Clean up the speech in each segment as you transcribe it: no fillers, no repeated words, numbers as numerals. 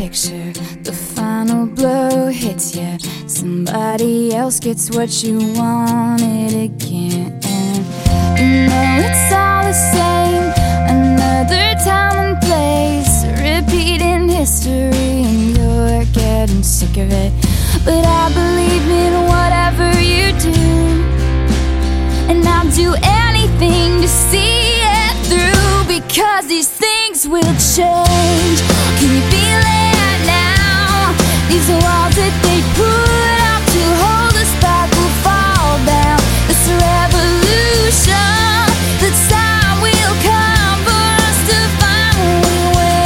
picture, the final blow hits you. Somebody else gets what you wanted again. You know it's all the same, another time and place, repeating history, and you're getting sick of it. But I believe in whatever you do, and I'll do anything to see it through, because these things will change. Can you feel it now? These walls that they put up to hold us back will fall down. This revolution, the time will come for us to finally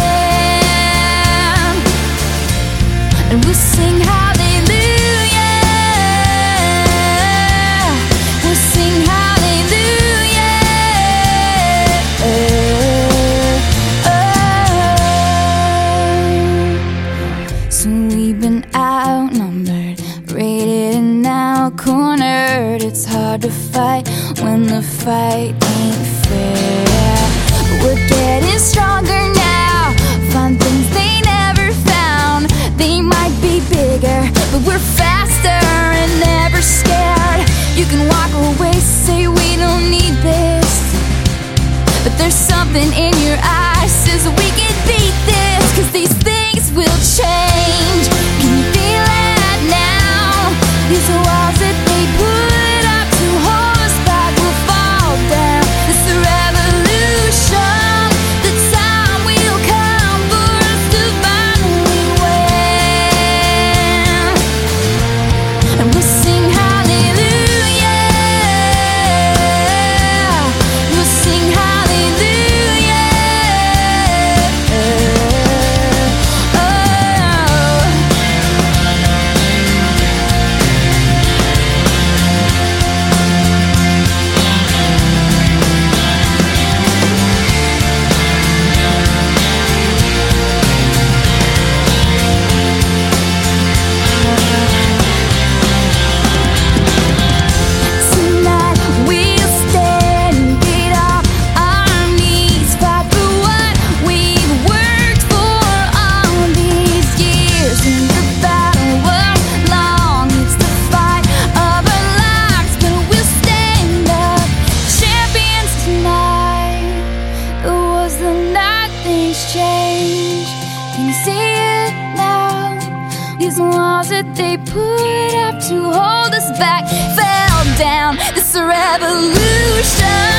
win, and we'll sing hallelujah. We'll sing hallelujah. So we've been outnumbered, rated and now cornered. It's hard to fight when the fight ain't fair. But we're getting stronger now, find things they never found. They might be bigger, but we're faster and never scared. You can walk away, say we don't need this, but there's something in your eyes says we can beat this, 'cause these things will change. Can you feel it now? These walls that they put up to hold us back will fall down. It's the revolution, the time will come for us to finally win, and we'll sing hallelujah. We'll sing hallelujah. Tonight we'll stand, get off our knees, fight for what we've worked for all these years. And the battle was long, it's the fight of our lives, but we'll stand up, champions tonight. It was the night things changed. Can you see it now? These walls that they put up to hold us back fell down. This revolution,